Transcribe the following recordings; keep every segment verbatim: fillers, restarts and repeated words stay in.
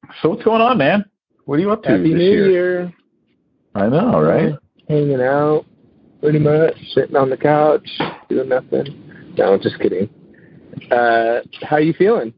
So what's going on, man? What are you up to Happy this New year? Year. I know, right? Hanging out, pretty much, sitting on the couch, doing nothing. No, just kidding. Uh, how you feeling?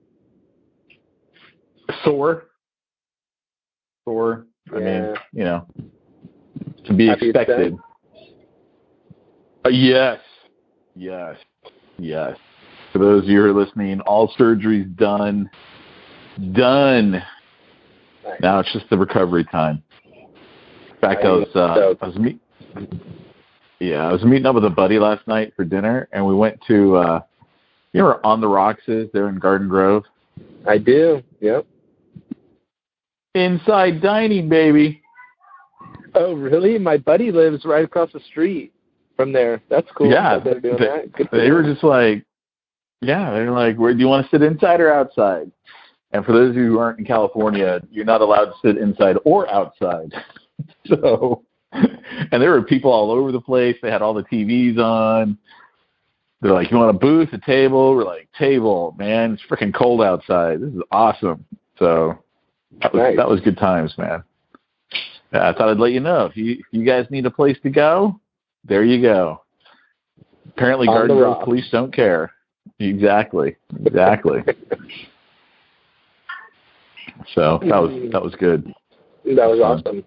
Sore. Sore. Yeah. I mean, you know, to be Happy it's expected. done? Uh, yes. Yes. Yes. For those of you who are listening, all surgery's done. Done. Nice. Now it's just the recovery time. In fact, I was, uh, I was meet, yeah, I was meeting up with a buddy last night for dinner, and we went to, uh, you know where On the Rocks is? There in Garden Grove. I do. Yep. Inside dining, baby. Oh, really? My buddy lives right across the street from there. That's cool. Yeah, that they're doing they, that. Good they were just like, yeah, they're like, where do you want to sit, inside or outside? And for those of you who aren't in California, you're not allowed to sit inside or outside. So, and there were people all over the place. They had all the T Vs on. They're like, you want a booth, a table? We're like, table, man. It's freaking cold outside. This is awesome. So that was, nice. that was good times, man. Yeah, I thought I'd let you know. If you, if you guys need a place to go, there you go. Apparently, On Garden the Grove rocks. police don't care. Exactly. Exactly. So that was that was good. That was awesome.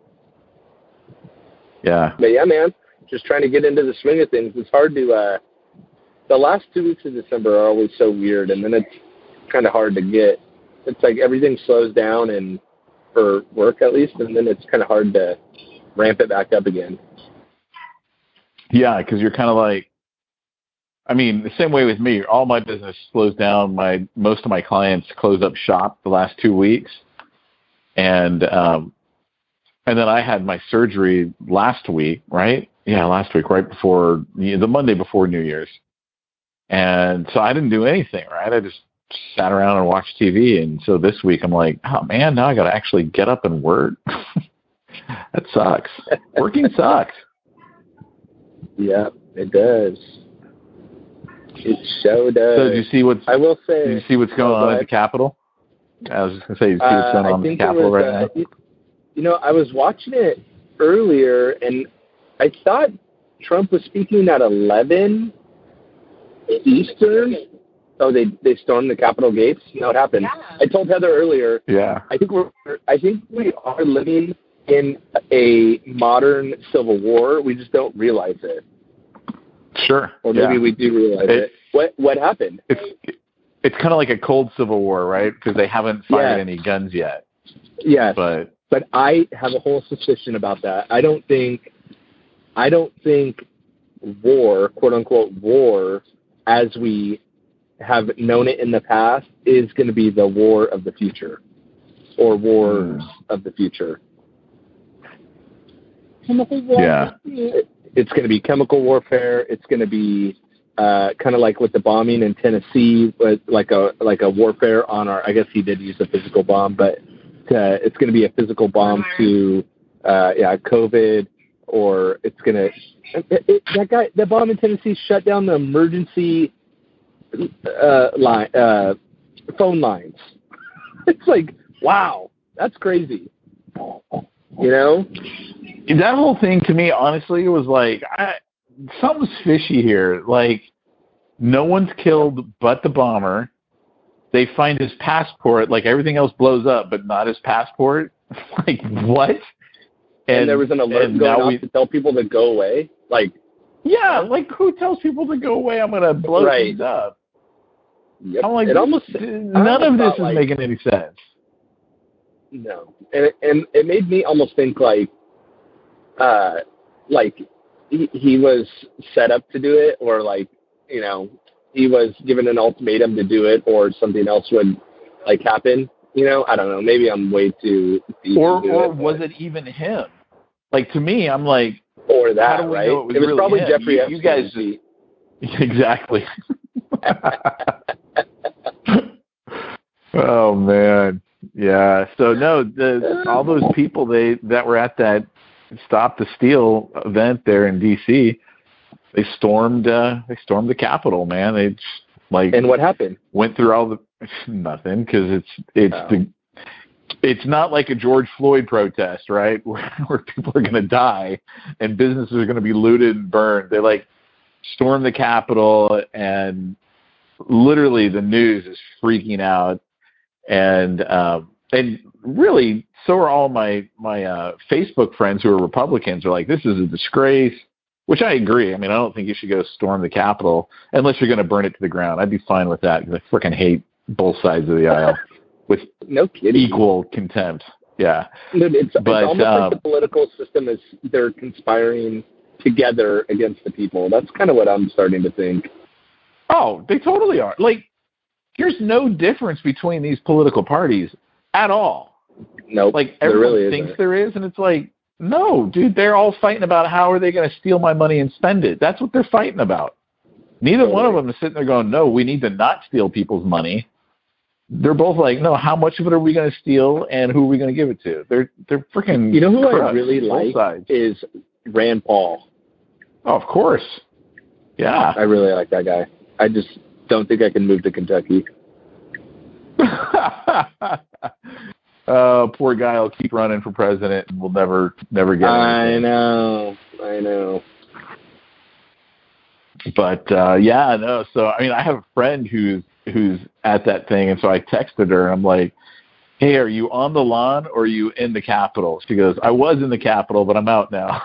Yeah. But yeah, man, just trying to get into the swing of things. It's hard to, uh, the last two weeks of December are always so weird, and then it's kind of hard to get. It's like everything slows down, and for work at least, and then it's kind of hard to ramp it back up again. Yeah, because you're kind of like, I mean, the same way with me. All my business slows down. My most of my clients close up shop the last two weeks, and um, and then I had my surgery last week, right? Yeah, last week, right before the Monday before New Year's, and so I didn't do anything, right? I just sat around and watched T V, and so this week I'm like, oh man, now I got to actually get up and work. That sucks. Working sucks. Yeah, it does. It so does. So, do you see what's? I will say. Do you see what's going oh, on at the Capitol? I was just gonna say, you see what's going uh, on at the Capitol was, right uh, now? You, you know, I was watching it earlier, and I thought Trump was speaking at eleven Eastern. Oh, they they stormed the Capitol gates. You know what happened? Yeah. I told Heather earlier. Yeah. I think we're. I think we are living in a modern civil war. We just don't realize it. Sure. Or maybe yeah. we do realize it, it. What what happened? It's it's kind of like a cold civil war, right? Because they haven't fired yeah. any guns yet. Yes. But but I have a whole suspicion about that. I don't think I don't think war, quote unquote war, as we have known it in the past, is going to be the war of the future, or wars mm. of the future. Yeah. It's going to be chemical warfare. It's going to be uh, kind of like with the bombing in Tennessee, but like a like a warfare on our. I guess he did use a physical bomb, but uh, it's going to be a physical bomb to uh, yeah COVID, or it's going to it, it, that guy that bomb in Tennessee shut down the emergency uh, line uh, phone lines. It's like, wow, that's crazy. You know. That whole thing to me, honestly, was like, I, something's fishy here. Like, no one's killed but the bomber. They find his passport. Like, everything else blows up, but not his passport. Like, what? And, and there was an alert going off we, to tell people to go away? Like, yeah, like, who tells people to go away? I'm going to blow right. things up. Yep. I'm like, it almost, none of this is like, making any sense. No. And it, and it made me almost think, like, Uh, like he, he was set up to do it, or like, you know, he was given an ultimatum to do it, or something else would like happen. You know, I don't know. Maybe I'm way too. deep Or to or it, was it even him? Like to me, I'm like, or that how do we right? know it was, it was really probably him? Jeffrey You, Epstein. You guys just, exactly. Oh man. Yeah. So no, the all those people they that were at that Stop the Steal event there in D C, they stormed uh, they stormed the Capitol, man. They like and what happened? Went through all the nothing because it's it's oh. the it's not like a George Floyd protest, right? Where, where people are going to die and businesses are going to be looted and burned. They like storm the Capitol, and literally the news is freaking out. And um, and really, so are all my my uh, Facebook friends who are Republicans. Are like, this is a disgrace, which I agree. I mean, I don't think you should go storm the Capitol unless you're going to burn it to the ground. I'd be fine with that because I freaking hate both sides of the aisle with no kidding. equal contempt. Yeah, it's, but, it's almost um, like the political system is they're conspiring together against the people. That's kind of what I'm starting to think. Oh, they totally are. Like, there's no difference between these political parties at all. No, nope, like everyone really thinks isn't. there is, and it's like, no, dude, they're all fighting about how are they going to steal my money and spend it. That's what they're fighting about. Neither totally. one of them is sitting there going, no, we need to not steal people's money. They're both like, no, how much of it are we going to steal, and who are we going to give it to? They're they're freaking. You know who crooks, I really like sides. is Rand Paul. Oh, of course. Yeah, I really like that guy. I just don't think I can move to Kentucky. Uh, poor guy will keep running for president and we'll never, never get anything. I know, I know. But uh, yeah, no. So I mean, I have a friend who's who's at that thing, and so I texted her. I'm like, "Hey, are you on the lawn or are you in the Capitol?" She goes, "I was in the Capitol, but I'm out now."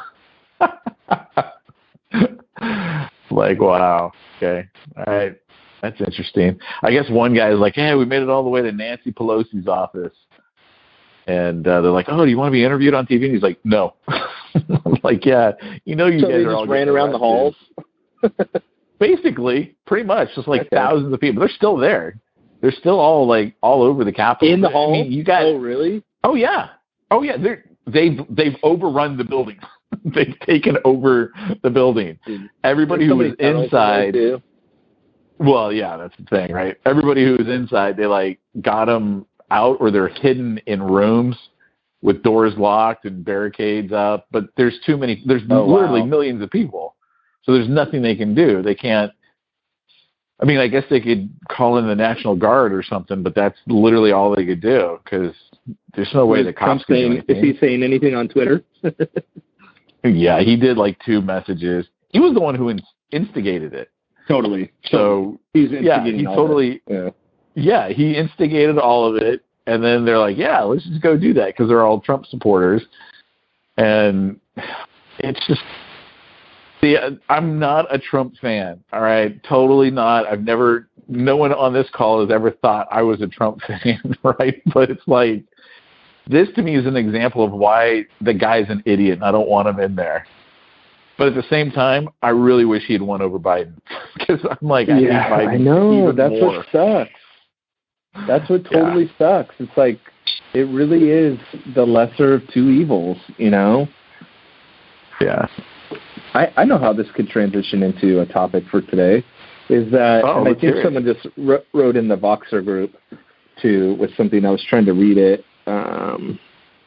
Like, wow. Okay, all right, that's interesting. I guess one guy is like, "Hey, we made it all the way to Nancy Pelosi's office." And uh, they're like, "Oh, do you want to be interviewed on T V?" And he's like, "No." I'm like, "Yeah, you know, you so guys they are just all ran around the halls." Basically, pretty much, just like okay. thousands of people. They're still there. They're still all like all over the Capitol. In the hall. I mean, you guys. Oh, really? Oh yeah. Oh yeah. They're they've they've overrun the building. They've taken over the building. Dude, Everybody who was inside. Well, yeah, that's the thing, right? Everybody who was inside, they like got them out, or they're hidden in rooms with doors locked and barricades up. But there's too many. There's oh, literally wow. millions of people, so there's nothing they can do. They can't. I mean, I guess they could call in the National Guard or something, but that's literally all they could do because there's no way the cops can do anything. Is he saying anything on Twitter? Yeah, he did like two messages. He was the one who in- instigated it. Totally. So he's yeah, he totally. Yeah. Yeah, he instigated all of it, and then they're like, "Yeah, let's just go do that," because they're all Trump supporters, and it's just. See, I'm not a Trump fan, all right? Totally not. I've never, no one on this call has ever thought I was a Trump fan, right? But it's like, this to me is an example of why the guy's an idiot and I don't want him in there. But at the same time, I really wish he had won over Biden. Because I'm like, I yeah, hate Biden I know. even That's more. what sucks. That's what totally yeah. sucks. It's like, it really is the lesser of two evils, you know? Yeah. I, I know how this could transition into a topic for today. Is that oh, and I think serious. someone just wrote, wrote in the Voxer group too with something. I was trying to read it. Um,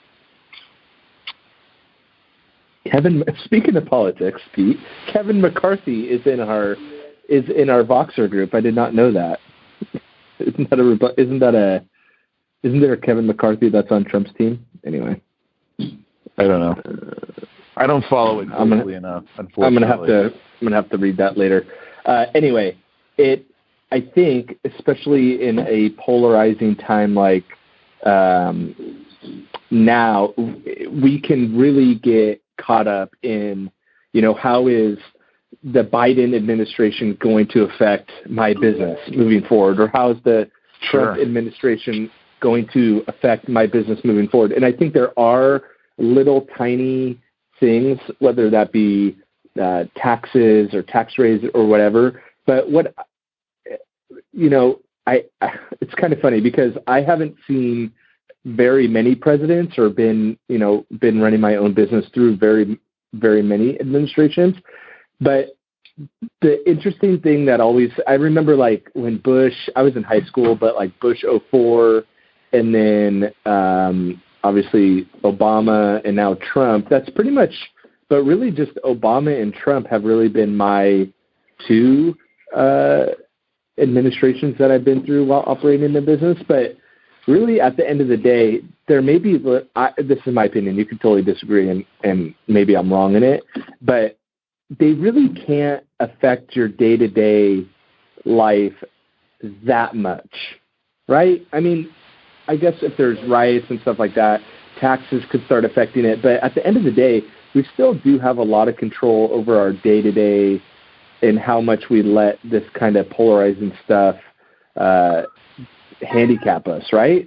Kevin, speaking of politics, Pete, Kevin McCarthy is in our is in our Voxer group. I did not know that. Isn't that a isn't that a isn't there a Kevin McCarthy that's on Trump's team? Anyway, I don't know. Uh, I don't follow it closely enough, unfortunately. I'm gonna have to. I'm gonna have to read that later. Uh, anyway, it. I think, especially in a polarizing time like um, now, we can really get caught up in, you know, how is the Biden administration going to affect my business moving forward, or how is the Trump sure. administration going to affect my business moving forward? And I think there are little tiny things, whether that be uh, taxes or tax raise or whatever. But what, you know, I, I it's kind of funny because I haven't seen very many presidents or been, you know, been running my own business through very, very many administrations. But the interesting thing that always, I remember like when Bush, I was in high school, but like Bush oh four and then, um, obviously Obama and now Trump, that's pretty much, but really just Obama and Trump have really been my two uh, administrations that I've been through while operating in the business. But really at the end of the day, there may be, I, this is my opinion, you could totally disagree, and, and maybe I'm wrong in it, but they really can't affect your day-to-day life that much, right? I mean, I guess if there's riots and stuff like that, taxes could start affecting it, but at the end of the day, we still do have a lot of control over our day-to-day and how much we let this kind of polarizing stuff uh, handicap us, right?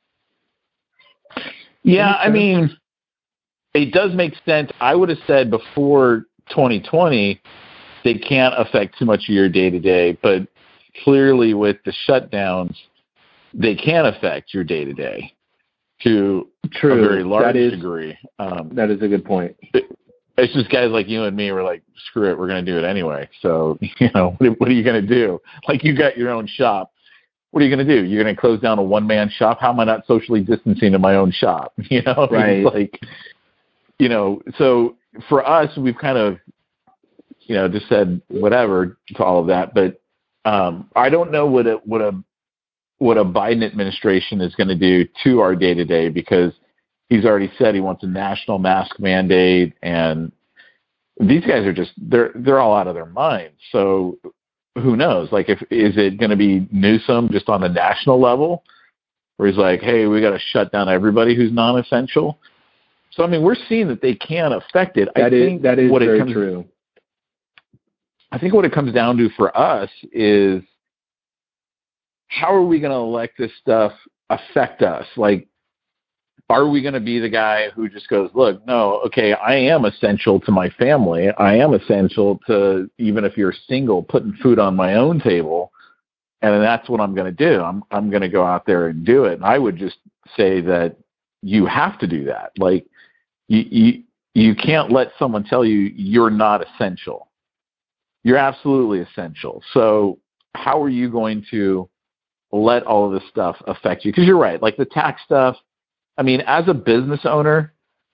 Yeah, I mean, it does make sense. I would have said before twenty twenty, they can't affect too much of your day-to-day, but clearly with the shutdowns, they can affect your day-to-day to True. a very large that is, degree. Um, that is a good point. It, it's just guys like you and me were like, screw it, we're going to do it anyway. So, you know, what, what are you going to do? Like, you got your own shop. What are you going to do? You're going to close down a one-man shop? How am I not socially distancing in my own shop? You know, right. It's like, you know, so for us, we've kind of, you know, just said whatever to all of that. But um, I don't know what a, what a, what a Biden administration is going to do to our day-to-day, because he's already said he wants a national mask mandate, and these guys are just, they're, they're all out of their minds. So who knows? Like, if, is it going to be Newsom just on the national level, where he's like, hey, we got to shut down everybody who's non-essential? So, I mean, we're seeing that they can affect it. That I is, think that is what very it comes, true. I think what it comes down to for us is, how are we going to let this stuff affect us? Like, are we going to be the guy who just goes, look, no, okay, I am essential to my family. I am essential to, even if you're single, putting food on my own table. And that's what I'm going to do. I'm, I'm going to go out there and do it. And I would just say that you have to do that. Like, you, you, you can't let someone tell you you're not essential. You're absolutely essential. So how are you going to let all of this stuff affect you? Because you're right. Like, the tax stuff, I mean, as a business owner,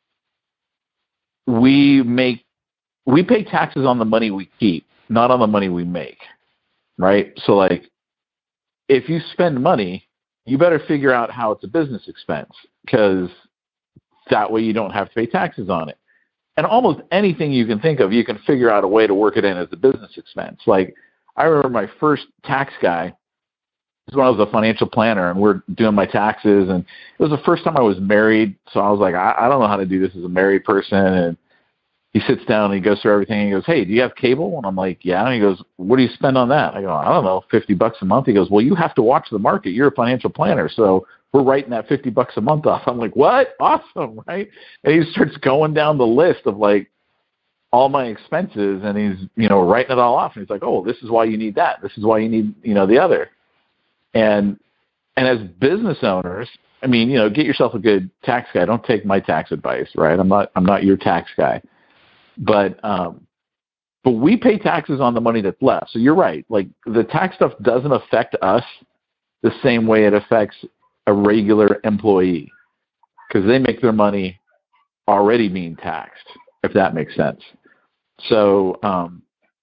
we make, we pay taxes on the money we keep, not on the money we make, right? So, like, if you spend money, you better figure out how it's a business expense, because that way you don't have to pay taxes on it. And almost anything you can think of, you can figure out a way to work it in as a business expense. Like, I remember my first tax guy, this is when I was a financial planner, and we're doing my taxes, and it was the first time I was married, so I was like, I, I don't know how to do this as a married person. And he sits down and he goes through everything, and he goes, hey, do you have cable? And I'm like, yeah. And he goes, what do you spend on that? I go, I don't know, fifty bucks a month. He goes, well, you have to watch the market. You're a financial planner, so we're writing that fifty bucks a month off. I'm like, what? Awesome, right? And he starts going down the list of, like, all my expenses, and he's, you know, writing it all off. And he's like, oh, this is why you need that. This is why you need, you know, the other. And and as business owners, I mean, you know, get yourself a good tax guy. Don't take my tax advice, right? I'm not I'm not your tax guy. But um, but we pay taxes on the money that's left. So you're right. Like, the tax stuff doesn't affect us the same way it affects a regular employee, because they make their money already being taxed, if that makes sense. So um,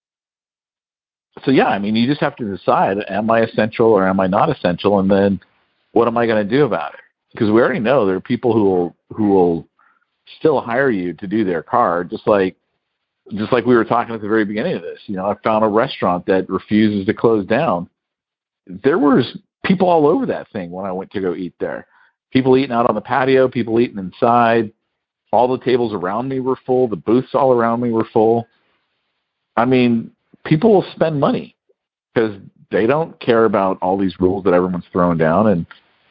So, yeah, I mean, you just have to decide, am I essential or am I not essential? And then what am I going to do about it? Because we already know there are people who will, who will still hire you to do their car, just like, just like we were talking at the very beginning of this. You know, I found a restaurant that refuses to close down. There was people all over that thing when I went to go eat there. People eating out on the patio, people eating inside. All the tables around me were full. The booths all around me were full. I mean, people will spend money because they don't care about all these rules that everyone's throwing down. And,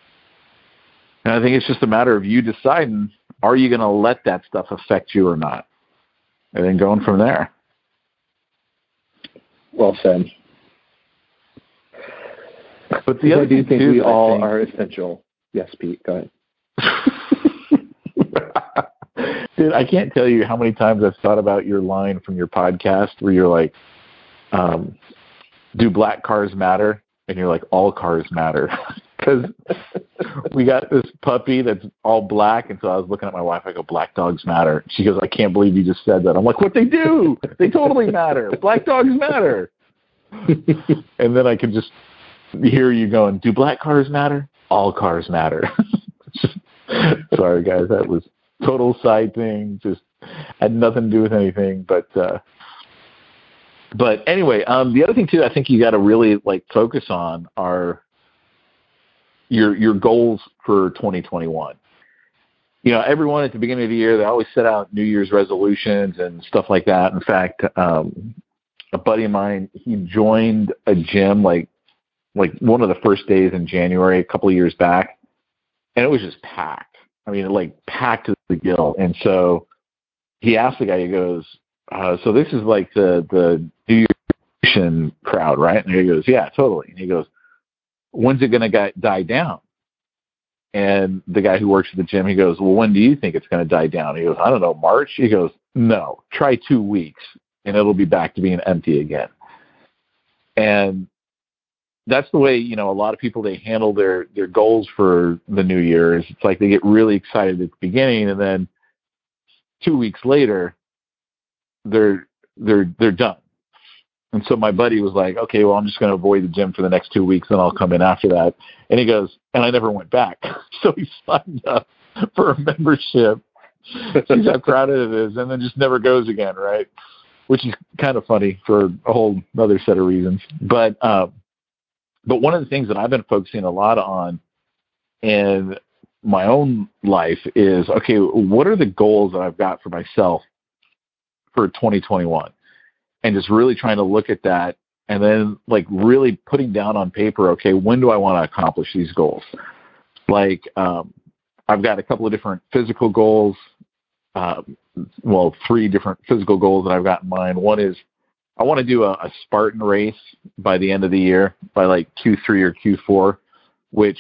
and I think it's just a matter of you deciding, are you going to let that stuff affect you or not? And then going from there. Well said. But the other I do thing think too, we all think, are essential. Yes, Pete, go ahead. Dude, I can't tell you how many times I've thought about your line from your podcast where you're like, um, do black cars matter? And you're like, all cars matter. Because we got this puppy that's all black, and so I was looking at my wife, I go, black dogs matter. She goes, I can't believe you just said that. I'm like, what they do? They totally matter. Black dogs matter. And then I can just hear you going, do black cars matter? all cars matter. Sorry, guys. That was total side thing. Just had nothing to do with anything. But uh, but anyway, um, the other thing too, I think you got to really like focus on are your your goals for twenty twenty-one. You know, everyone at the beginning of the year, they always set out New Year's resolutions and stuff like that. In fact, um, a buddy of mine, he joined a gym like like one of the first days in January a couple of years back, and it was just packed. I mean, like packed to the gill. And so he asked the guy, he goes, uh, so this is like the, the New Year's crowd, right? And he goes, yeah, totally. And he goes, when's it going to die down? And the guy who works at the gym, he goes, well, when do you think it's going to die down? He goes, I don't know, March? He goes, no, try two weeks, and it'll be back to being empty again. And that's the way, you know, a lot of people, they handle their, their goals for the new year. Is it's like they get really excited at the beginning, and then two weeks later, they're they're they're done. And so my buddy was like, okay, well, I'm just going to avoid the gym for the next two weeks, and I'll come in after that. And he goes, and I never went back. So he signed up for a membership. Sees how crowded it is, and then just never goes again, right? Which is kind of funny for a whole other set of reasons. But um, but one of the things that I've been focusing a lot on in my own life is, okay, what are the goals that I've got for myself for twenty twenty-one? And just really trying to look at that, and then like really putting down on paper, okay, when do I want to accomplish these goals? Like um, I've got a couple of different physical goals, uh, well, three different physical goals that I've got in mind. One is I want to do a, a Spartan race by the end of the year, by like Q three or Q four, which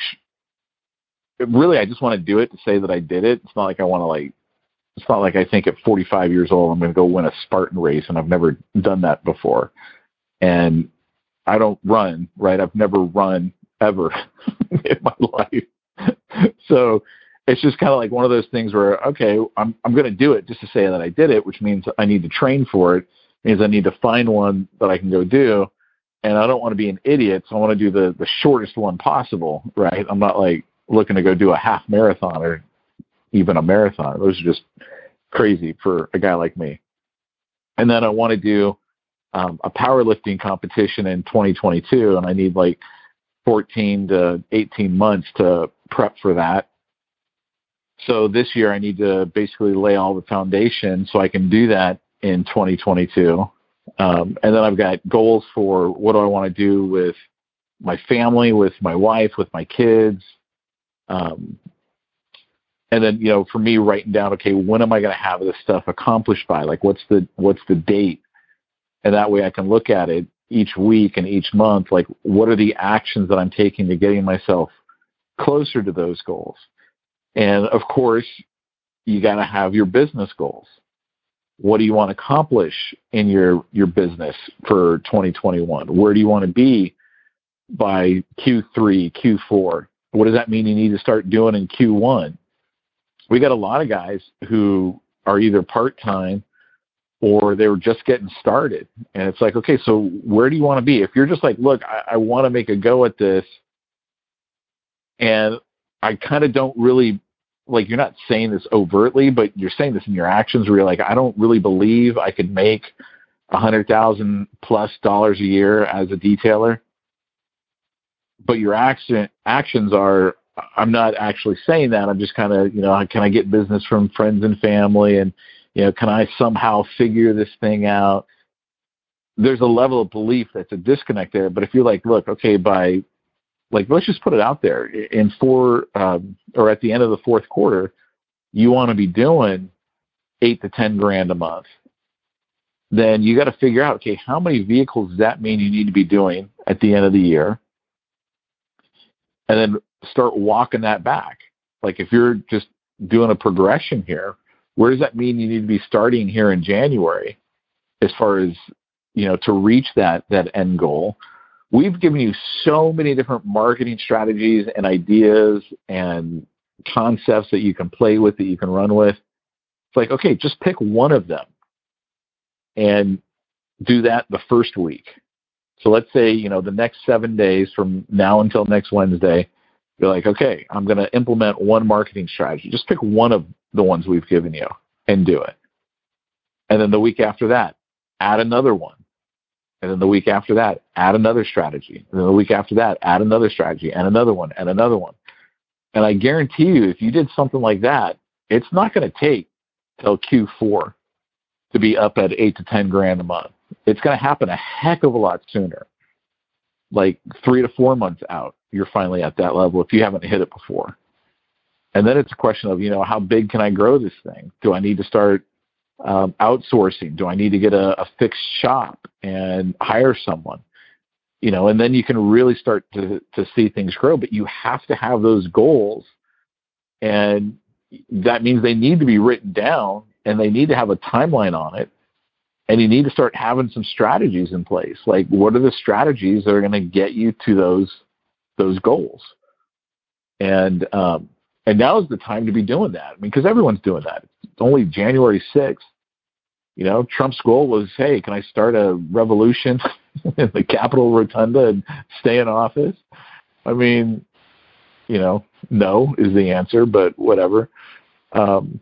really I just want to do it to say that I did it. It's not like I want to like, it's not like I think at forty-five years old, I'm going to go win a Spartan race, and I've never done that before. And I don't run, right? I've never run ever in my life. So it's just kind of like one of those things where, okay, I'm I'm going to do it just to say that I did it, which means I need to train for it. It means I need to find one that I can go do. And I don't want to be an idiot, so I want to do the, the shortest one possible, right? I'm not like looking to go do a half marathon or even a marathon. Those are just crazy for a guy like me. And then I want to do um, a powerlifting competition in twenty twenty-two, and I need like fourteen to eighteen months to prep for that. So this year I need to basically lay all the foundation so I can do that in twenty twenty-two. Um, and then I've got goals for what do I want to do with my family, with my wife, with my kids. Um, And then, you know, for me, writing down, okay, when am I going to have this stuff accomplished by? Like, what's the what's the date? And that way I can look at it each week and each month. Like, what are the actions that I'm taking to getting myself closer to those goals? And, of course, you got to have your business goals. What do you want to accomplish in your, your business for twenty twenty-one? Where do you want to be by Q three, Q four? What does that mean you need to start doing in Q one? We got a lot of guys who are either part-time or they were just getting started. And it's like, okay, so where do you want to be? If you're just like, look, I, I want to make a go at this, and I kind of don't really, like, you're not saying this overtly, but you're saying this in your actions where you're like, I don't really believe I could make one hundred thousand plus dollars a year as a detailer. But your action, actions are, I'm not actually saying that. I'm just kind of, you know, can I get business from friends and family? And, you know, can I somehow figure this thing out? There's a level of belief that's a disconnect there. But if you're like, look, okay, by, like, let's just put it out there. In four, um, or at the end of the fourth quarter, you want to be doing eight to ten grand a month. Then you got to figure out, okay, how many vehicles does that mean you need to be doing at the end of the year? And then start walking that back. Like, if you're just doing a progression here, where does that mean you need to be starting here in January as far as, you know, to reach that, that end goal? We've given you so many different marketing strategies and ideas and concepts that you can play with, that you can run with. It's like, okay, just pick one of them and do that the first week. So let's say, you know, the next seven days from now until next Wednesday, You're like, okay, I'm going to implement one marketing strategy. Just pick one of the ones we've given you and do it. And then the week after that, add another one. And then the week after that, add another strategy. And then the week after that, add another strategy and another one and another one. And I guarantee you, if you did something like that, it's not going to take till Q four to be up at eight to ten grand a month. It's going to happen a heck of a lot sooner. Like three to four months out, you're finally at that level if you haven't hit it before. And then it's a question of, you know, how big can I grow this thing? Do I need to start um, outsourcing? Do I need to get a, a fixed shop and hire someone? You know, and then you can really start to, to see things grow. But you have to have those goals, and that means they need to be written down, and they need to have a timeline on it. And you need to start having some strategies in place. Like, what are the strategies that are going to get you to those those goals? And um, and now is the time to be doing that. I mean, because everyone's doing that. It's only January sixth. You know, Trump's goal was, hey, can I start a revolution in the Capitol Rotunda and stay in office? I mean, you know, no is the answer, but whatever. Um,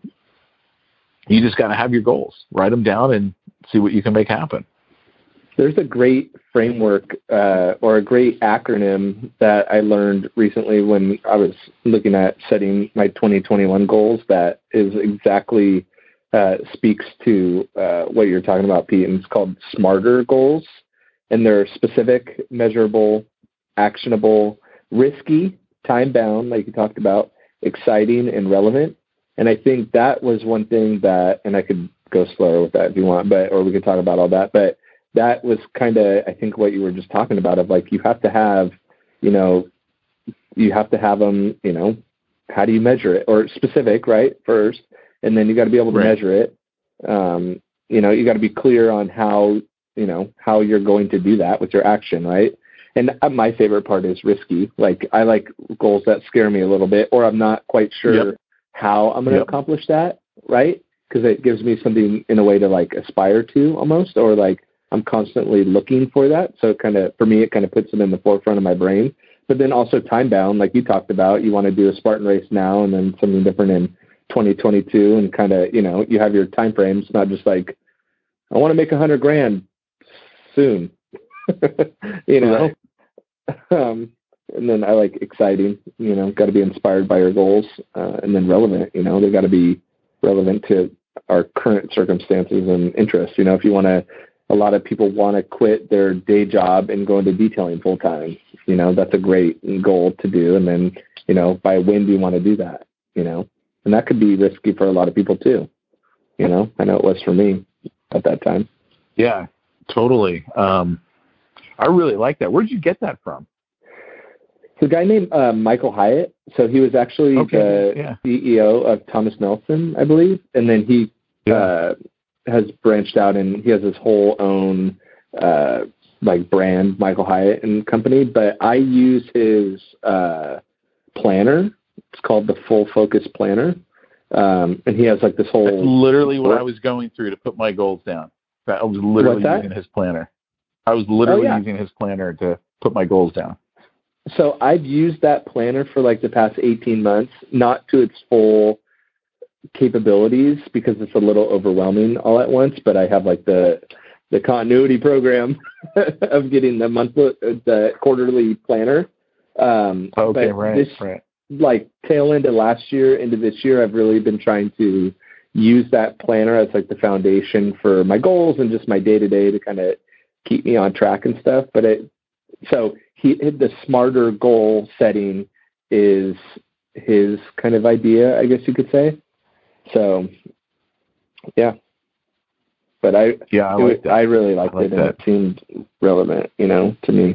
you just got to have your goals, write them down, and see what you can make happen. There's a great framework uh, or a great acronym that I learned recently when I was looking at setting my twenty twenty-one goals that is exactly uh, speaks to uh, what you're talking about, Pete. And it's called SMARTER goals. And they're specific, measurable, actionable, risky, time-bound, like you talked about, exciting, and relevant. And I think that was one thing that, and I could go slower with that if you want, but, or we could talk about all that, but that was kind of, I think, what you were just talking about of like, you have to have, you know, you have to have them, you know, how do you measure it? Or specific, right, first, and then you got to be able to right. measure it. Um, you know, you got to be clear on how, you know, how you're going to do that with your action, right? And my favorite part is risky. Like, I like goals that scare me a little bit, or I'm not quite sure yep. how I'm going to yep. accomplish that, right? Because it gives me something in a way to like aspire to almost, or like I'm constantly looking for that. So it kind of, for me, it kind of puts it in the forefront of my brain. But then also time bound, like you talked about, you want to do a Spartan race now and then something different in twenty twenty-two, and kind of, you know, you have your time frames, not just like, I want to make a hundred grand soon, you know? Right. Um, and then I like exciting, you know, got to be inspired by your goals, uh, and then relevant, you know, they got to be relevant to our current circumstances and interests. You know, if you want to, a lot of people want to quit their day job and go into detailing full time. You know, that's a great goal to do. And then, you know, by when do you want to do that? You know, and that could be risky for a lot of people too. You know, I know it was for me at that time. Yeah, totally. Um, I really like that. Where did you get that from? It's a guy named uh, Michael Hyatt. So he was actually okay, the yeah. C E O of Thomas Nelson, I believe. And then he yeah. uh, has branched out and he has his whole own uh, like brand, Michael Hyatt and Company. But I use his uh, planner. It's called the Full Focus Planner. Um, and he has like this whole... That's literally what I was going through to put my goals down. I was literally using his planner. I was literally oh, yeah. using his planner to put my goals down. So I've used that planner for like the past eighteen months, not to its full capabilities because it's a little overwhelming all at once, but I have like the the continuity program of getting the monthly, the quarterly planner. Um, okay, but right, this, right. Like tail end of last year into this year, I've really been trying to use that planner as like the foundation for my goals and just my day to day to kind of keep me on track and stuff. But it, so he, the SMARTER goal setting is his kind of idea, I guess you could say. So, yeah. But I, yeah, I, like it, I really liked I like it, and that. It seemed relevant, you know, to me.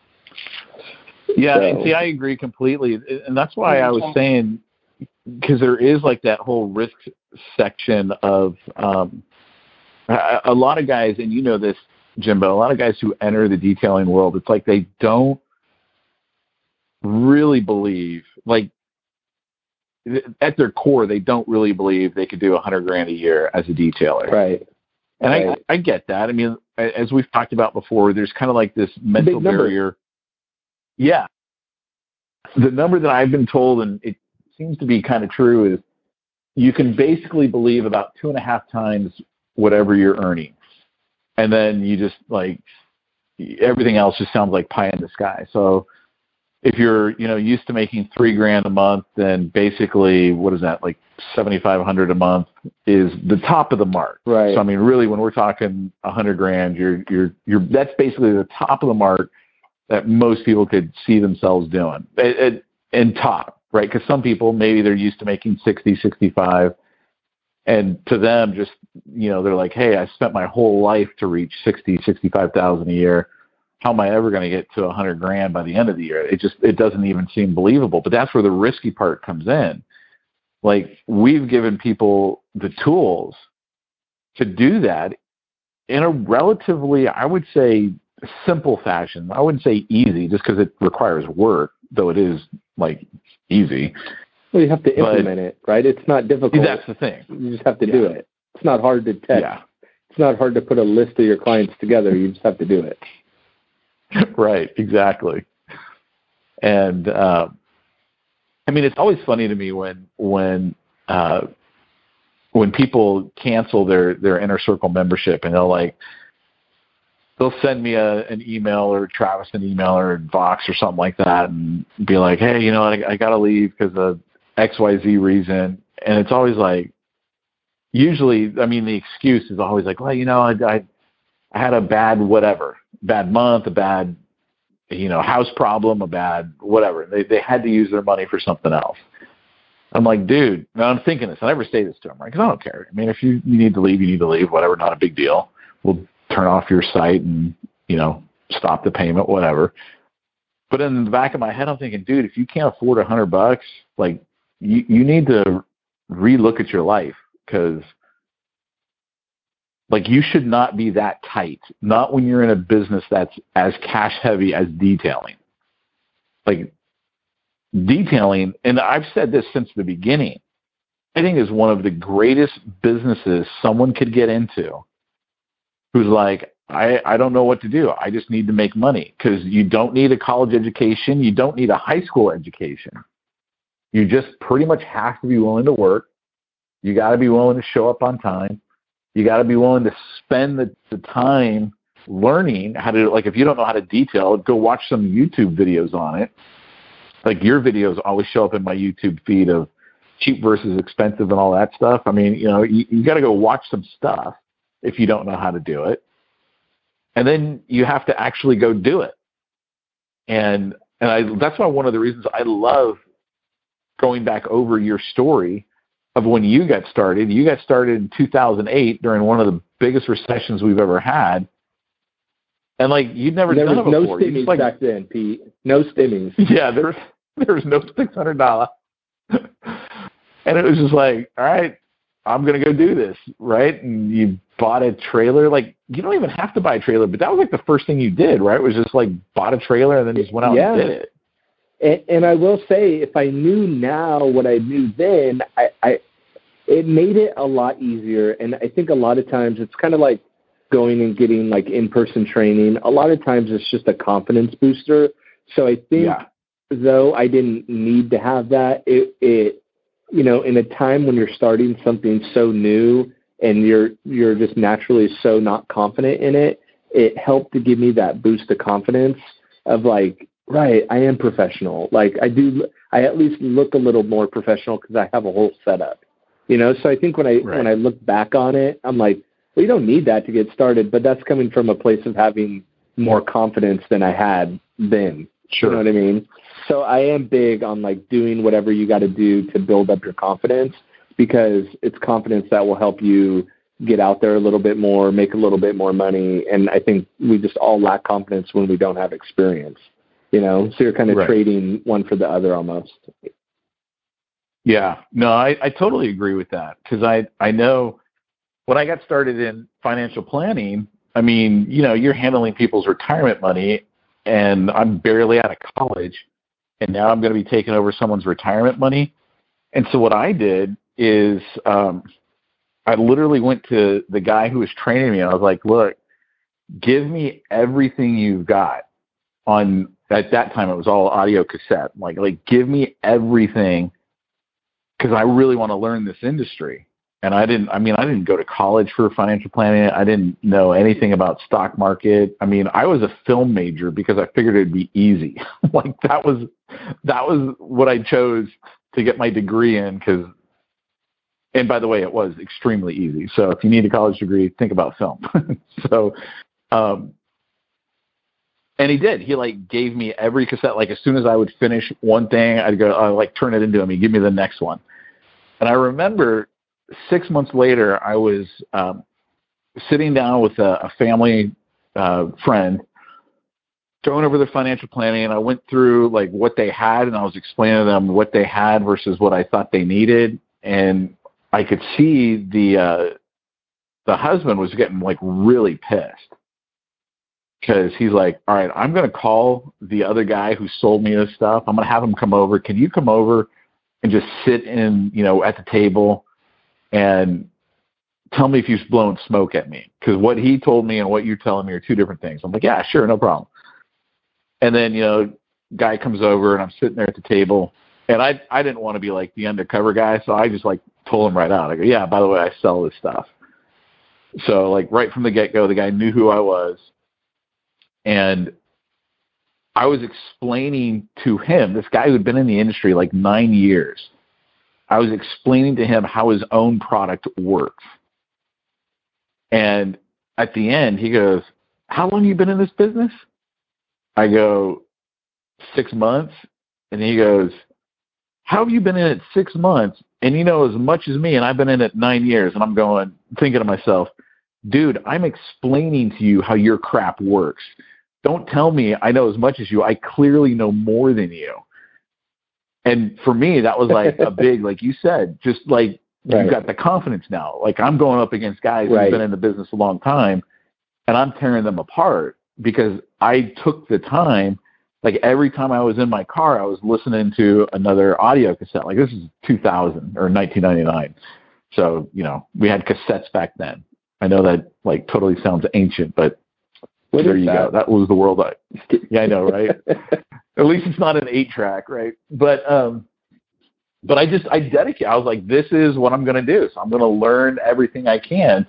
Yeah, so. And see, I agree completely, and that's why I was saying, because there is like that whole risk section of um, a, a lot of guys, and you know this, Jimbo, a lot of guys who enter the detailing world, it's like they don't really believe, like at their core, they don't really believe they could do a hundred grand a year as a detailer. Right. And right. I, I get that. I mean, as we've talked about before, there's kind of like this mental barrier. Yeah. the number that I've been told, and it seems to be kind of true, is you can basically believe about two and a half times whatever you're earning. And then you just like, everything else just sounds like pie in the sky. So if you're, you know, used to making three grand a month, then basically, what is that, like seventy-five hundred a month is the top of the mark. Right. So I mean, really, when we're talking a hundred grand, you're, you're, you're, that's basically the top of the mark that most people could see themselves doing. It, it, and top, right? Because some people, maybe they're used to making sixty, sixty-five, and to them, just, you know, they're like, hey, I spent my whole life to reach sixty, sixty-five thousand a year. How am I ever going to get to a hundred grand by the end of the year? It just, it doesn't even seem believable. But that's where the risky part comes in. Like, we've given people the tools to do that in a relatively, I would say, simple fashion. I wouldn't say easy, just because it requires work, though it is like easy. Well, you have to implement but, it, right? It's not difficult. That's the thing. You just have to yeah. do it. It's not hard to test. Yeah. It's not hard to put a list of your clients together. You just have to do it. Right, exactly. And uh, I mean, it's always funny to me when when uh, when people cancel their their Inner Circle membership, and they'll like they'll send me a an email, or Travis an email, or Vox or something like that, and be like, hey, you know, I, I got to leave because of X Y Z reason. And it's always like, usually, I mean, the excuse is always like, well, you know, I I, I had a bad whatever. bad month, a bad, you know, house problem, a bad whatever. They they had to use their money for something else. I'm like, dude, and I'm thinking this. I never say this to them, right? Because I don't care. I mean, if you, you need to leave, you need to leave, whatever, not a big deal. We'll turn off your site and, you know, stop the payment, whatever. But in the back of my head, I'm thinking, dude, if you can't afford a hundred bucks, like, you, you need to relook at your life, because like, you should not be that tight, not when you're in a business that's as cash heavy as detailing. Like, detailing, and I've said this since the beginning, I think is one of the greatest businesses someone could get into who's like, I, I don't know what to do. I just need to make money, because you don't need a college education. You don't need a high school education. You just pretty much have to be willing to work. You got to be willing to show up on time. You got to be willing to spend the, the time learning how to, like, if you don't know how to detail, go watch some YouTube videos on it. Like, your videos always show up in my YouTube feed of cheap versus expensive and all that stuff. I mean, you know, you, you got to go watch some stuff if you don't know how to do it. And then you have to actually go do it. And and I that's why one of the reasons I love going back over your story of when you got started. You got started in two thousand eight during one of the biggest recessions we've ever had. And, like, you'd never there done was it no before. stimmies like, back then, Pete. No stimmies. Yeah, there was, there was no six hundred dollars. And it was just like, all right, I'm going to go do this, right? And you bought a trailer. Like, you don't even have to buy a trailer, but that was, like, the first thing you did, right? It was just, like, bought a trailer and then just went out yeah. and did it. And, and I will say, if I knew now what I knew then, I, I it made it a lot easier. And I think a lot of times it's kind of like going and getting, like, in-person training. A lot of times it's just a confidence booster. So I think, yeah. though I didn't need to have that, it, it, you know, in a time when you're starting something so new and you're you're just naturally so not confident in it, it helped to give me that boost of confidence of, like, right, I am professional. Like, I do, I at least look a little more professional because I have a whole setup, you know? So I think when I, right. when I look back on it, I'm like, well, you don't need that to get started, but that's coming from a place of having more confidence than I had then. Sure. You know what I mean? So I am big on, like, doing whatever you got to do to build up your confidence, because it's confidence that will help you get out there a little bit more, make a little bit more money. And I think we just all lack confidence when we don't have experience, you know? So you're kind of right. trading one for the other almost. Yeah. No, I, I totally agree with that, because I, I know when I got started in financial planning, I mean, you know, you're handling people's retirement money, and I'm barely out of college, and now I'm going to be taking over someone's retirement money. And so what I did is um, I literally went to the guy who was training me, and I was like, look, give me everything you've got on at that time it was all audio cassette. Like, like give me everything because I really want to learn this industry. And I didn't, I mean, I didn't go to college for financial planning. I didn't know anything about stock market. I mean, I was a film major because I figured it'd be easy. Like that was, that was what I chose to get my degree in. Cause, and by the way, it was extremely easy. So if you need a college degree, think about film. so, um, and he did, he like gave me every cassette. Like as soon as I would finish one thing, I'd go, I'd like turn it into him. He'd give me the next one. And I remember, Six months later, I was um, sitting down with a, a family uh, friend, going over their financial planning, and I went through like what they had, and I was explaining to them what they had versus what I thought they needed, and I could see the uh, the husband was getting like really pissed because he's like, "All right, I'm going to call the other guy who sold me this stuff. I'm going to have him come over. Can you come over and just sit in, you know, at the table?" And tell me if you've blown smoke at me. Because what he told me and what you're telling me are two different things. I'm like, yeah, sure, no problem. And then, you know, guy comes over and I'm sitting there at the table. And I I didn't want to be like the undercover guy. So I just like told him right out. I go, yeah, by the way, I sell this stuff. So like right from the get-go, the guy knew who I was. And I was explaining to him, this guy who'd been in the industry like nine years, I was explaining to him how his own product works. And at the end, he goes, how long have you been in this business? I go, six months. And he goes, how have you been in it six months? And you know as much as me, and I've been in it nine years. And I'm going, thinking to myself, dude, I'm explaining to you how your crap works. Don't tell me I know as much as you. I clearly know more than you. And for me, that was like a big, like you said, just like right. You've got the confidence now. Like I'm going up against guys right. who've been in the business a long time, and I'm tearing them apart because I took the time. Like every time I was in my car, I was listening to another audio cassette. Like this is two thousand or nineteen ninety-nine. So, you know, we had cassettes back then. I know that like totally sounds ancient, but what there you that? go. That was the world. I, yeah, I know, right? At least it's not an eight track, right? But, um, but I just, I dedicate, I was like, this is what I'm going to do. So I'm going to learn everything I can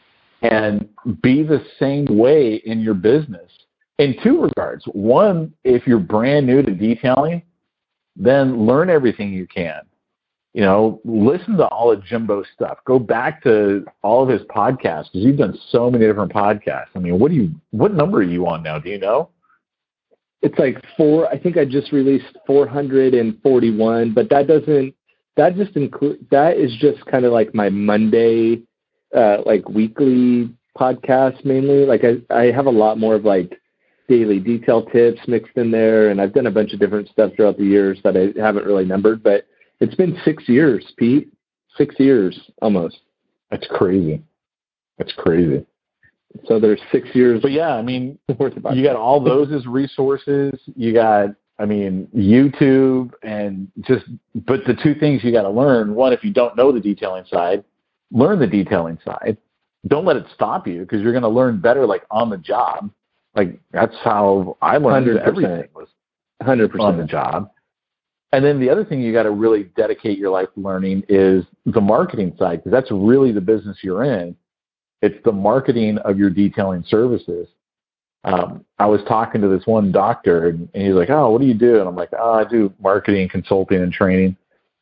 and be the same way in your business in two regards. One, if you're brand new to detailing, then learn everything you can. You know, listen to all of Jimbo's stuff. Go back to all of his podcasts because you've done so many different podcasts. I mean, what do you, what number are you on now? Do you know? It's like four. I think I just released four hundred forty-one, but that doesn't. That just include. That is just kind of like my Monday, uh, like weekly podcast mainly. Like I, I have a lot more of like daily detail tips mixed in there, and I've done a bunch of different stuff throughout the years that I haven't really numbered. But it's been six years, Pete. Six years almost. That's crazy. That's crazy. So there's six years. But yeah, I mean, you got all those as resources. You got, I mean, YouTube and just, but the two things you got to learn, one, if you don't know the detailing side, learn the detailing side. Don't let it stop you because you're going to learn better like on the job. Like that's how I learned one hundred percent. Everything was one hundred percent on the job. And then the other thing you got to really dedicate your life to learning is the marketing side because that's really the business you're in. It's the marketing of your detailing services. Um, I was talking to this one doctor, and, and he's like, oh, what do you do? And I'm like, oh, I do marketing, consulting, and training.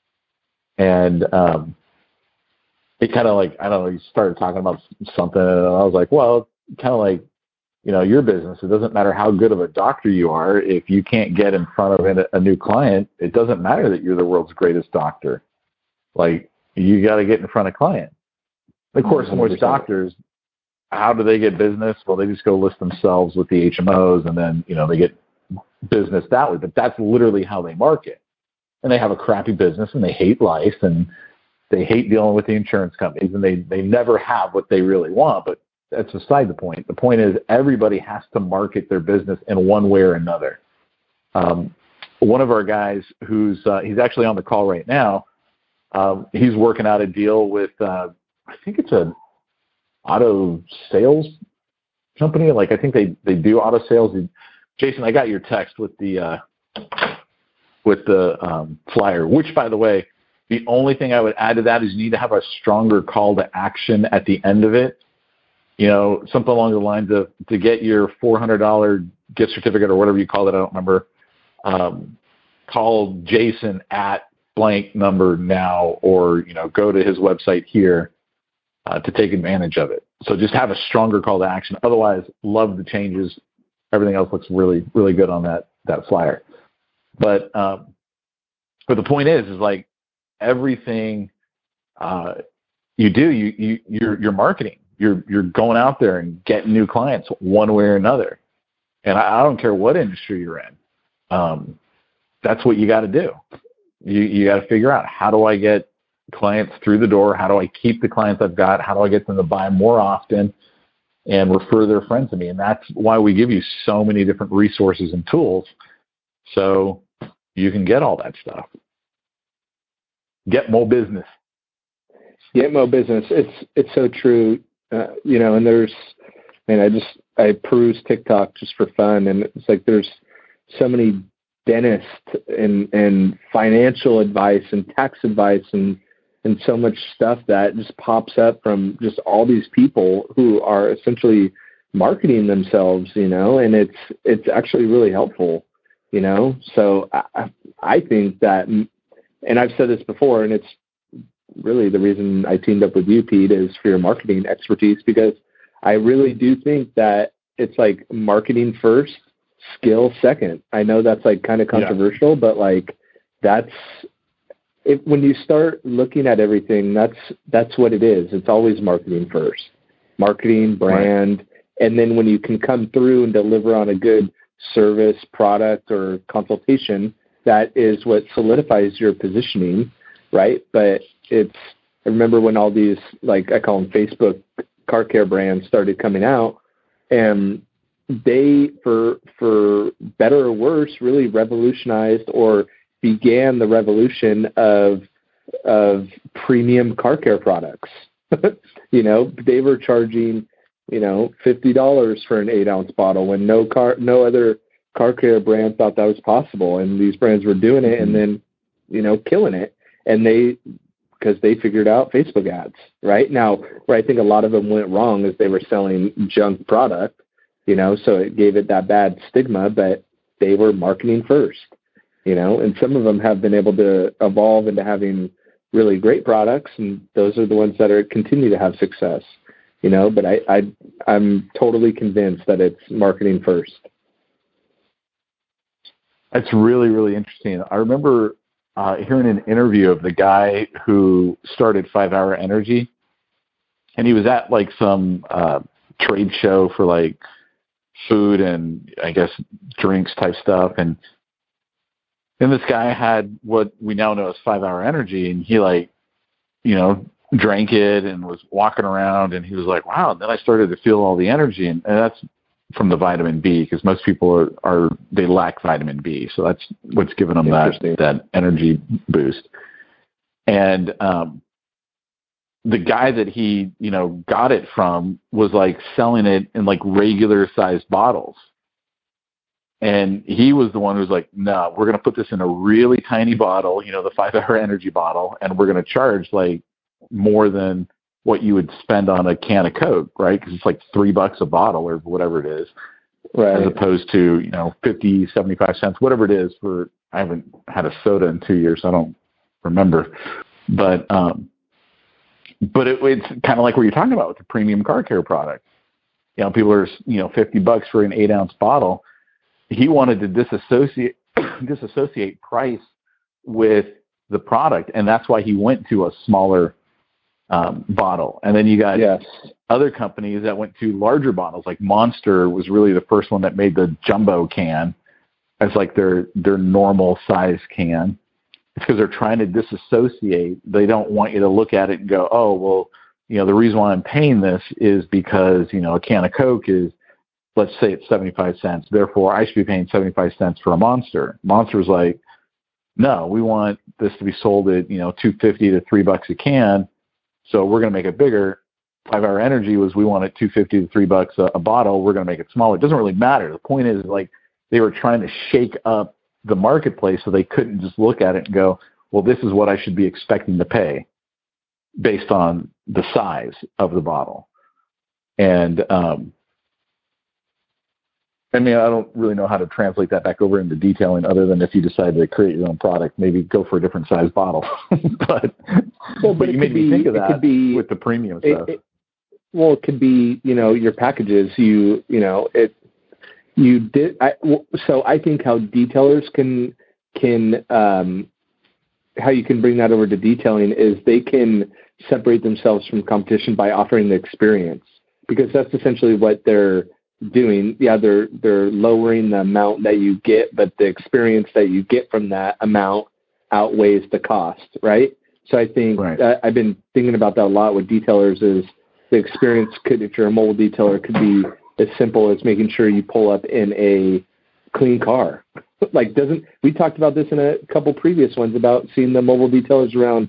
And um, it kind of like, I don't know, he started talking about something, and I was like, well, kind of like, you know, your business. It doesn't matter how good of a doctor you are. If you can't get in front of a, a new client, it doesn't matter that you're the world's greatest doctor. Like, you got to get in front of clients. Of course, one hundred percent. Most doctors, how do they get business? Well, they just go list themselves with the H M Os, and then, you know, they get business that way. But that's literally how they market. And they have a crappy business, and they hate life, and they hate dealing with the insurance companies, and they, they never have what they really want. But that's beside the point. The point is everybody has to market their business in one way or another. Um, one of our guys who's uh, he's actually on the call right now, um, he's working out a deal with, uh, I think it's a auto sales company. Like I think they, they do auto sales. He Jason, I got your text with the uh, with the um, flyer, which, by the way, the only thing I would add to that is you need to have a stronger call to action at the end of it. You know, something along the lines of, to get your four hundred dollars gift certificate or whatever you call it, I don't remember, um, call Jason at blank number now, or, you know, go to his website here uh, to take advantage of it. So just have a stronger call to action. Otherwise, love the changes. Everything else looks really, really good on that, that flyer. But, um, but the point is, is like everything uh, you do, you, you, you're, you're marketing. You're, you're going out there and getting new clients one way or another. And I, I don't care what industry you're in. Um, that's what you got to do. You, you got to figure out, how do I get clients through the door? How do I keep the clients I've got? How do I get them to buy more often and refer their friends to me? And that's why we give you so many different resources and tools, so you can get all that stuff. Get more business. Get more business. It's it's so true. Uh, you know, and there's, man, I just I peruse TikTok just for fun, and it's like there's so many dentist and and financial advice and tax advice and and so much stuff that just pops up from just all these people who are essentially marketing themselves, you know, and it's it's actually really helpful, you know. So I, I think that, and I've said this before, and it's really the reason I teamed up with you, Pete, is for your marketing expertise, because I really do think that it's like marketing first, skill second. I know that's like kind of controversial, yeah. but like that's it. When you start looking at everything, that's that's what it is. It's always marketing first, marketing, brand, right. And then when you can come through and deliver on a good service, product, or consultation, that is what solidifies your positioning, right? But it's, I remember when all these, like I call them Facebook car care brands, started coming out, and they, for for better or worse, really revolutionized or began the revolution of of premium car care products. You know, they were charging, you know, fifty dollars for an eight ounce bottle when no car, no other car care brand thought that was possible, and these brands were doing it, and then, you know, killing it, and they, because they figured out Facebook ads. Right now, where I think a lot of them went wrong is they were selling junk product. You know, so it gave it that bad stigma, but they were marketing first, you know, and some of them have been able to evolve into having really great products, and those are the ones that are continue to have success, you know, but I, I, I'm totally convinced that it's marketing first. That's really, really interesting. I remember uh, hearing an interview of the guy who started five hour Energy, and he was at like some uh, trade show for like food and I guess drinks type stuff, and then this guy had what we now know as five hour Energy, and he like, you know, drank it and was walking around, and he was like, wow. And then I started to feel all the energy, and, and that's from the vitamin B, because most people are, are they lack vitamin B, so that's what's giving them that that energy boost. And um the guy that he, you know, got it from was like selling it in like regular sized bottles. And he was the one who was like, no, we're going to put this in a really tiny bottle, you know, the five hour Energy bottle, and we're going to charge like more than what you would spend on a can of Coke, right? Because it's like three bucks a bottle or whatever it is, right, as opposed to, you know, fifty, seventy-five cents, whatever it is for, I haven't had a soda in two years, so I don't remember. But, um, But it, it's kind of like what you're talking about with the premium car care product. You know, people are, you know, fifty bucks for an eight ounce bottle. He wanted to disassociate, disassociate price with the product. And that's why he went to a smaller um, bottle. And then you got yes. other companies that went to larger bottles, like Monster was really the first one that made the jumbo can as like their, their normal size can. It's because they're trying to disassociate. They don't want you to look at it and go, oh, well, you know, the reason why I'm paying this is because, you know, a can of Coke is, let's say it's seventy-five cents. Therefore, I should be paying seventy-five cents for a Monster. Monster's like, no, we want this to be sold at, you know, two fifty to three bucks a can. So we're going to make it bigger. five hour Energy was, we want it two fifty to three bucks a, a bottle. We're going to make it smaller. It doesn't really matter. The point is, like, they were trying to shake up the marketplace so they couldn't just look at it and go, well, this is what I should be expecting to pay based on the size of the bottle. And, um, I mean, I don't really know how to translate that back over into detailing other than if you decide to create your own product, maybe go for a different size bottle. but, well, but, but it you could made be, me think of it that could be, with the premium it, stuff. It, well, it could be, you know, your packages, you, you know, it, you did. I, so I think how detailers can, can, um, how you can bring that over to detailing is they can separate themselves from competition by offering the experience, because that's essentially what they're doing. Yeah, they're they're lowering the amount that you get, but the experience that you get from that amount outweighs the cost, right? So I think Right. uh, I've been thinking about that a lot with detailers. Is the experience could, if you're a mobile detailer, could be as simple as making sure you pull up in a clean car. Like, doesn't we talked about this in a couple previous ones about seeing the mobile detailers around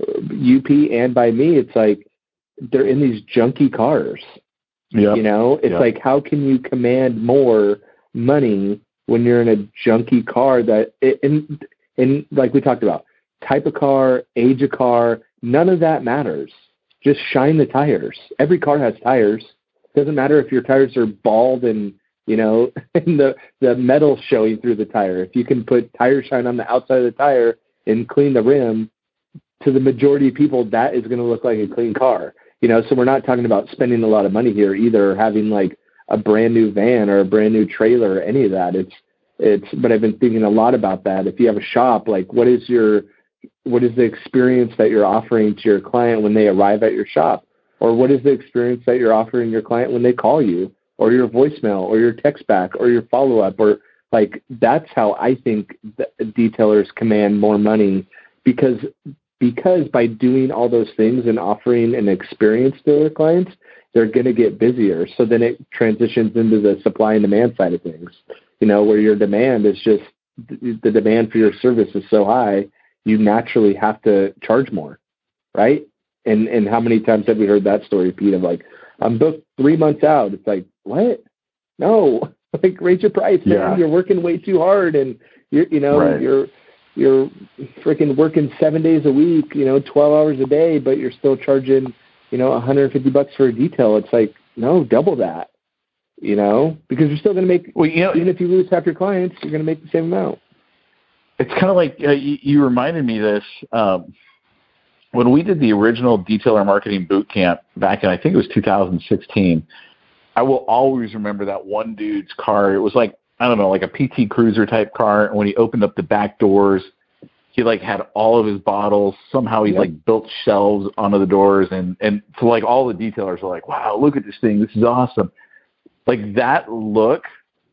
U P and by me. It's like they're in these junky cars. Yep. You know, it's Yep. like, how can you command more money when you're in a junky car that, and, and like we talked about, type of car, age of car, none of that matters. Just shine the tires. Every car has tires. Doesn't matter if your tires are bald and, you know, and the, the metal showing through the tire. If you can put tire shine on the outside of the tire and clean the rim, to the majority of people, that is going to look like a clean car. You know, so we're not talking about spending a lot of money here either, or having like a brand new van or a brand new trailer or any of that. It's, it's, but I've been thinking a lot about that. If you have a shop, like what is your, what is the experience that you're offering to your client when they arrive at your shop? Or what is the experience that you're offering your client when they call you, or your voicemail, or your text back, or your follow-up? Or like, that's how I think the detailers command more money, because Because by doing all those things and offering an experience to their clients, they're going to get busier. So then it transitions into the supply and demand side of things, you know, where your demand is just, the demand for your service is so high, you naturally have to charge more, right? And and how many times have we heard that story, Pete, of like, I'm booked three months out. It's like, what? No, like, raise your price, man. Yeah. You're working way too hard, and you're, you know, Right. you're, you're freaking working seven days a week, you know, twelve hours a day, but you're still charging, you know, one hundred fifty bucks for a detail. It's like, no, double that, you know, because you're still going to make, well, you know, even if you lose half your clients, you're going to make the same amount. It's kind of like uh, you, you reminded me this um, when we did the original detailer marketing boot camp back in, I think it was two thousand sixteen. I will always remember that one dude's car. It was like, I don't know, like a P T Cruiser type car. And when he opened up the back doors, he like had all of his bottles. Somehow he Yep. like built shelves onto the doors. And, and so like all the detailers were like, wow, look at this thing. This is awesome. Like that look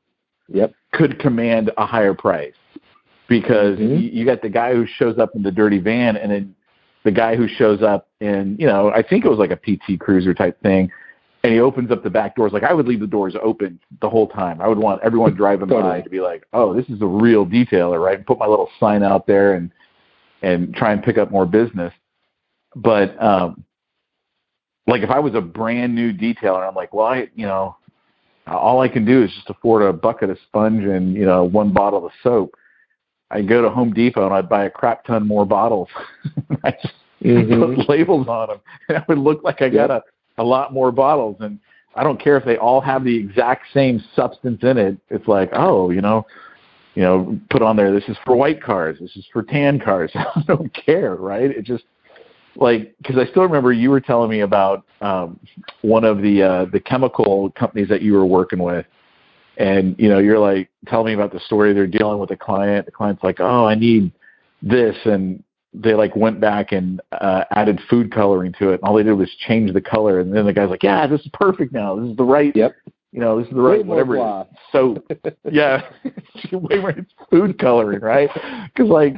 Yep. could command a higher price, because Mm-hmm. you, you got the guy who shows up in the dirty van, and then the guy who shows up in, you know, I think it was like a P T Cruiser type thing. And he opens up the back doors. Like, I would leave the doors open the whole time. I would want everyone driving Totally. by to be like, oh, this is a real detailer, right? And put my little sign out there and and try and pick up more business. But, um, like, if I was a brand new detailer, I'm like, well, I, you know, all I can do is just afford a bucket of sponge and, you know, one bottle of soap. I'd go to Home Depot and I'd buy a crap ton more bottles. I just Mm-hmm. put labels on them. And it would look like I Yep. got a a lot more bottles, and I don't care if they all have the exact same substance in it. It's like, oh, you know, you know, put on there, this is for white cars, this is for tan cars. I don't care, right? It just like, because I still remember you were telling me about um, one of the uh, the chemical companies that you were working with, and you know, you're like telling me about the story. They're dealing with a client. The client's like, oh, I need this, and they like went back and uh, added food coloring to it. And all they did was change the color. And then the guy's like, yeah, this is perfect now. This is the right, Yep. you know, this is the right, Way more whatever. blah. So yeah, way more, it's food coloring, right? Cause like,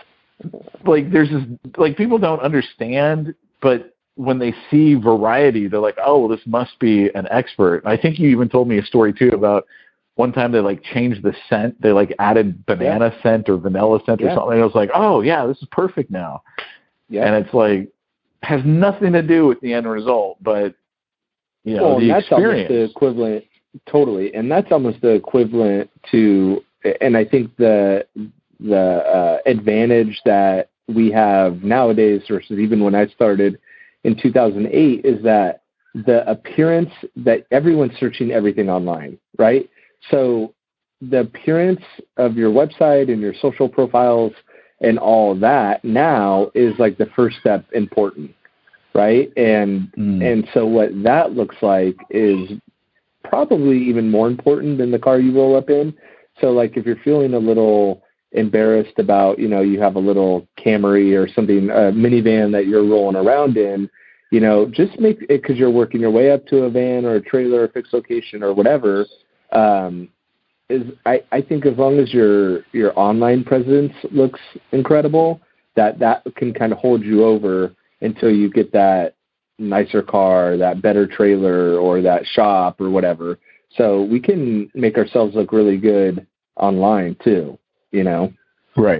like there's this, like people don't understand, but when they see variety, they're like, oh, well, this must be an expert. I think you even told me a story too about one time they like changed the scent. They like added banana yeah. scent or vanilla scent yeah. or something. And I was like, oh yeah, this is perfect now. Yeah. And it's like, has nothing to do with the end result, but you know, well, the that's experience. Almost the equivalent, totally. And that's almost the equivalent to and I think the the uh, advantage that we have nowadays versus even when I started in two thousand eight is that the appearance that everyone's searching everything online, right? So the appearance of your website and your social profiles and all of that now is like the first step important, right? And mm. and so what that looks like is probably even more important than the car you roll up in. So like if you're feeling a little embarrassed about, you know, you have a little Camry or something, a minivan that you're rolling around in, you know, just make it because you're working your way up to a van or a trailer or fixed location or whatever. Um, is I, I think as long as your your online presence looks incredible, that that can kind of hold you over until you get that nicer car, that better trailer, or that shop or whatever. So we can make ourselves look really good online too, you know? Right.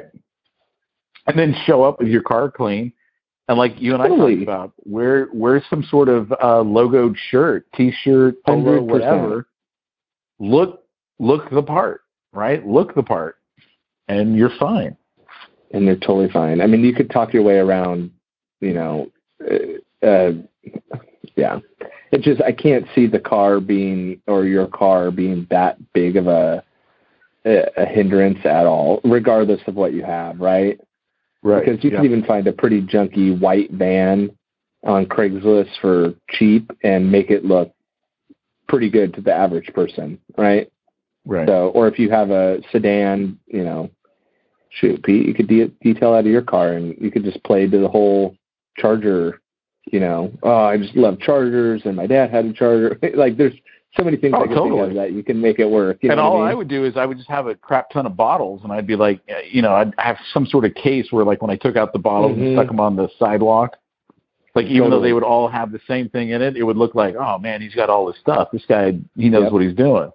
And then show up with your car clean. And like you and totally. I talked about, wear, wear some sort of uh, logoed shirt, T-shirt, polo, one hundred percent. Whatever. Look, look the part, right? Look the part, and you're fine. And they're totally fine. I mean, you could talk your way around, you know, uh, uh, yeah. It just, I can't see the car being, or your car being that big of a, a, a hindrance at all, regardless of what you have, right? Right. Because you yeah. can even find a pretty junky white van on Craigslist for cheap and make it look pretty good to the average person, right? Right. So, or if you have a sedan, you know, shoot, Pete, you could de- detail out of your car and you could just play to the whole Charger, you know, oh, I just love Chargers and my dad had a Charger. Like there's so many things oh, I can totally. think of that you can make it work. You and know all I, mean? I would do is I would just have a crap ton of bottles and I'd be like, you know, I'd have some sort of case where like when I took out the bottles mm-hmm. and stuck them on the sidewalk, like even totally. though they would all have the same thing in it, it would look like, oh man, he's got all this stuff. This guy, he knows yep. what he's doing.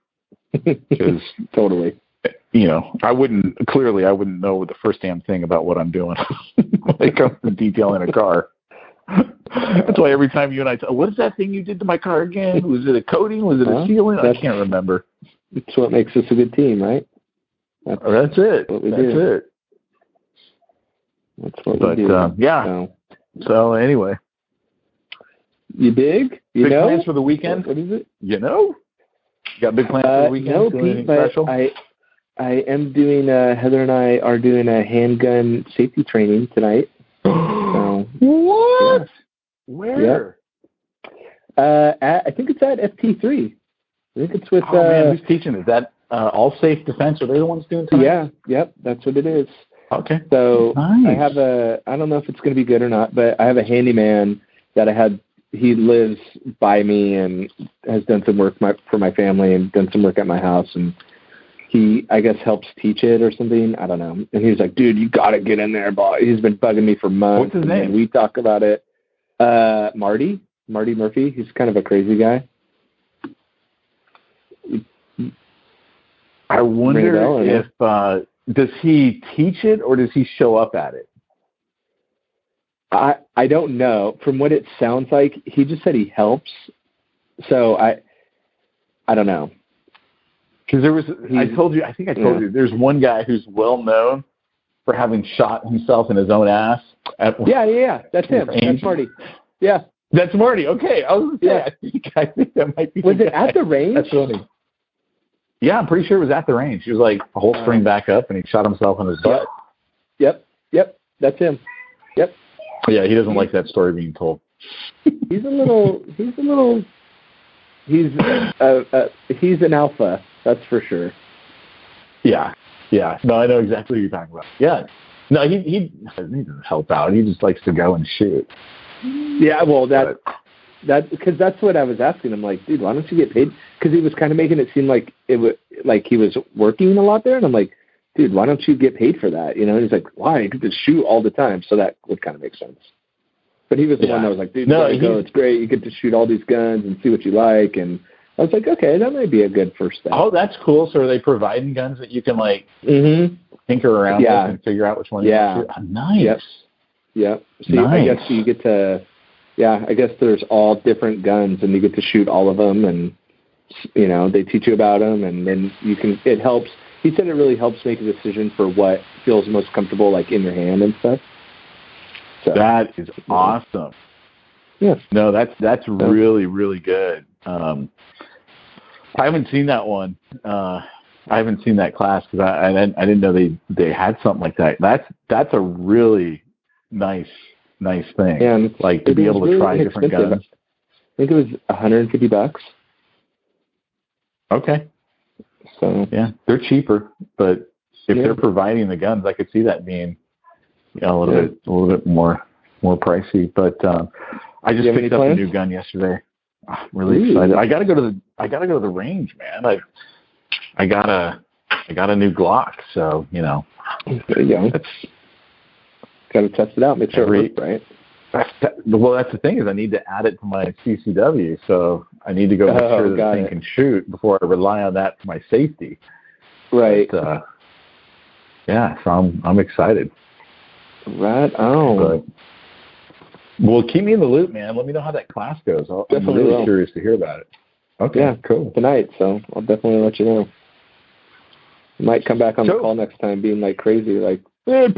Because totally. You know, I wouldn't, clearly I wouldn't know the first damn thing about what I'm doing when it comes to detailing a car. That's why every time you and I tell, what is that thing you did to my car again? Was it a coating? Was it a well, sealing? I can't remember. It's what makes us a good team, right? That's, oh, that's it. What we that's do. it. That's what but, we do. Uh, yeah. So, so anyway. You big? You big know? plans for the weekend? What, what is it? You know? You got big plans uh, for the weekend? No, Doing Pete, but special? I, I am doing, uh, Heather and I are doing a handgun safety training tonight. So, what? Yeah. Where? Yeah. Uh, at, I think it's at F T three. I think it's with. Oh, uh, man, who's teaching? Is that uh, All Safe Defense? Are they the ones doing tonight? Yeah, yep, that's what it is. Okay. So nice. I have a, I don't know if it's going to be good or not, but I have a handyman that I had, he lives by me and has done some work my, for my family and done some work at my house. And he, I guess, helps teach it or something. I don't know. And he was like, dude, you got to get in there, boss. He's been bugging me for months. What's his name? And we talk about it. Uh, Marty, Marty Murphy. He's kind of a crazy guy. I wonder if, uh, does he teach it or does he show up at it? I, I don't know. From what it sounds like, he just said he helps. So I, I don't know. Because there was, He's, I told you, I think I told yeah. you, there's one guy who's well known for having shot himself in his own ass. At, yeah, yeah, yeah. That's him. That's Marty. Yeah. That's Marty. Okay. I was yeah. I think I think that might be. Was it guy. at the range? That's funny. Yeah, I'm pretty sure it was at the range. He was like a whole string back up, and he shot himself in his butt. Yep. Yep. That's him. Yep. Yeah, he doesn't like that story being told. He's a little. He's a little. He's uh, uh, he's an alpha. That's for sure. Yeah. Yeah. No, I know exactly what you're talking about. Yeah. No, he he doesn't help out. He just likes to go and shoot. Yeah, well, that but, that because that's what I was asking him. Like, dude, why don't you get paid? Because he was kind of making it seem like it was like he was working a lot there, and I'm like, dude, why don't you get paid for that? You know, and he's like, why? I could just shoot all the time, so that would kind of make sense. But he was the yeah. one that was like, dude, no, you go, it's great. You get to shoot all these guns and see what you like, and I was like, okay, that might be a good first step. Oh, that's cool. So are they providing guns that you can like mm-hmm. tinker around yeah. with and figure out which one yeah. you want to shoot? Oh, nice. Yep. Yep. So nice. you, I guess you get to, yeah, I guess there's all different guns and you get to shoot all of them and, you know, they teach you about them and then you can, it helps. he said it really helps make a decision for what feels most comfortable, like in your hand and stuff. So, that is yeah. awesome. Yeah. No, that's that's really really good. Um, I haven't seen that one. Uh, I haven't seen that class because I, I didn't I didn't know they they had something like that. That's that's a really nice nice thing. Yeah, and like to be able to really try different guns. I think it was one hundred fifty bucks. Okay. So yeah, they're cheaper, but if yeah. they're providing the guns, I could see that being you know, a little yeah. bit a little bit more more pricey. But um, I just picked up a new gun yesterday. I'm really Ooh. excited. I gotta go to the I gotta go to the range, man. I I got a I got a new Glock, so you know. There you go. That's gotta test it out, make sure every, it works right. That's, that, well, that's the thing is I need to add it to my C C W, so I need to go make oh, sure that the thing it. can shoot before I rely on that for my safety. Right. But, uh, yeah, so I'm I'm excited. Right on. But, well, keep me in the loop, man. Let me know how that class goes. I'll, I'm really will. curious to hear about it. Okay, yeah, cool. Tonight, so I'll definitely let you know. Might come back on cool. the call next time being like crazy, like, you're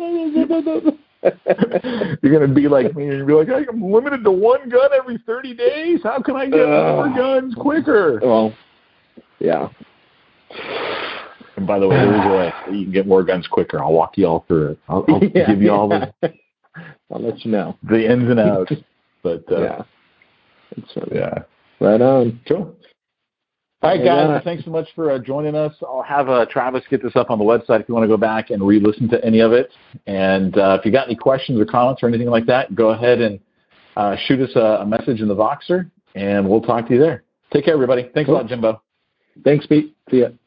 going to be like me and be like, I'm limited to one gun every thirty days? How can I get uh, more guns quicker? Well, yeah. And by the way, there is a way you can get more guns quicker. I'll walk you all through it. I'll, I'll yeah, give you all the... I'll let you know. The ins and outs. But, uh, yeah. That's right. Yeah. Right on. Cool. All right, guys. Well, thanks so much for uh, joining us. I'll have uh, Travis get this up on the website if you want to go back and re-listen to any of it. And uh, if you got any questions or comments or anything like that, go ahead and uh, shoot us a, a message in the Voxer, and we'll talk to you there. Take care, everybody. Thanks cool. a lot, Jimbo. Thanks, Pete. See ya.